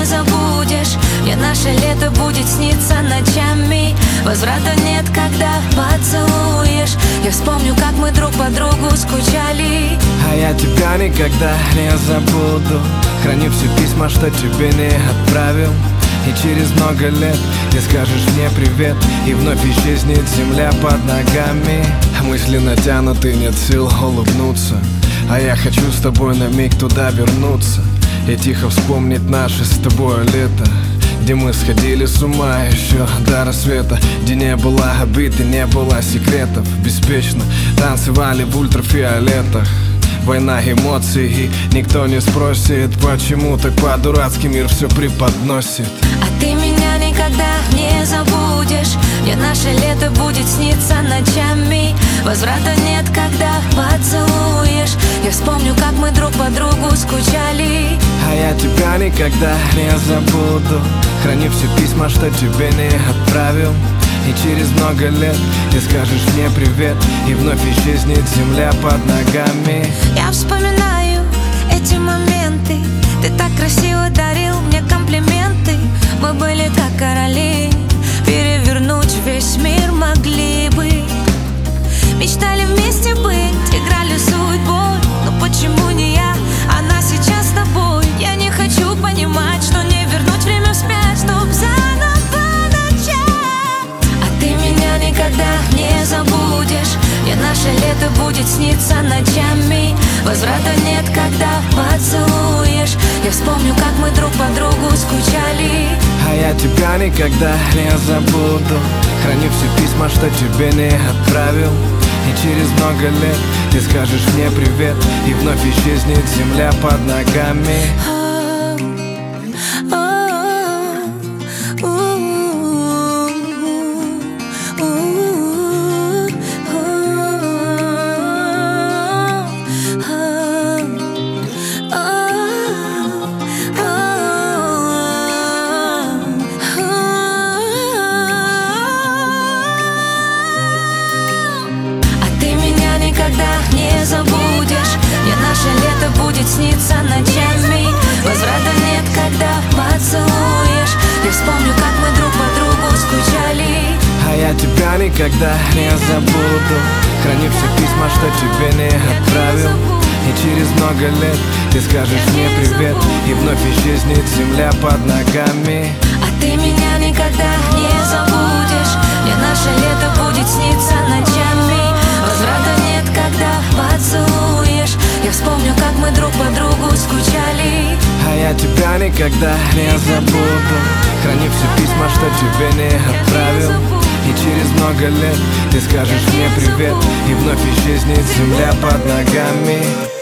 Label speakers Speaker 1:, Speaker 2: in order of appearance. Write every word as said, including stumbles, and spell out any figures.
Speaker 1: не забудешь. Мне наше лето будет сниться ночами. Возврата нет, когда поцелуешь. Я вспомню, как мы друг по другу скучали.
Speaker 2: А я тебя никогда не забуду. Храни все письма, что тебе не отправил. И через много лет ты скажешь мне привет, и вновь исчезнет земля под ногами. Мысли натянуты, нет сил улыбнуться. А я хочу с тобой на миг туда вернуться и тихо вспомнить наше с тобой лето, где мы сходили с ума еще до рассвета, где не было обид и не было секретов. Беспечно танцевали в ультрафиолетах. Война эмоций, и никто не спросит, почему так по-дурацки мир все преподносит.
Speaker 1: А ты меня никогда не забудешь. Мне наше лето будет сниться ночами. Возврата нет, когда поцелуешь. Я вспомню, как мы друг по другу скучали.
Speaker 2: А я тебя никогда не забуду. Храни все письма, что тебе не отправил. И через много лет ты скажешь мне привет, и вновь исчезнет земля под ногами.
Speaker 1: Я вспоминаю эти моменты. Ты так красиво дарил мне комплименты. Мы были как короли, перевернуть весь мир могли бы. Мечтали вместе быть, играли судьбой. Но почему не я, она сейчас с тобой? Я не хочу понимать, что не вернуть время вспять, чтоб заново начать. А ты меня никогда не забудешь. Мне наше лето будет сниться ночами. Возврата нет, когда поцелуешь. Я вспомню, как мы друг по другу скучали.
Speaker 2: А я тебя никогда не забуду. Храни все письма, что тебе не отправил. И через много лет ты скажешь мне привет, и вновь исчезнет земля под ногами.
Speaker 1: Не забудешь, мне наше лето будет сниться ночами. Возврата нет, когда поцелуешь. Я вспомню, как мы друг по другу скучали.
Speaker 2: А я тебя никогда не забуду. Храни все письма, что тебе не отправил. И через много лет ты скажешь мне привет, и вновь исчезнет земля под ногами.
Speaker 1: А ты меня никогда не забудешь. Мне наше лето будет сниться ночами. Возврата нет, когда поцелуешь. Я вспомню, как мы друг по другу скучали.
Speaker 2: А я тебя никогда не забуду. Храни все письма, что тебе не отправил. И через много лет ты скажешь мне привет, и вновь исчезнет земля под ногами.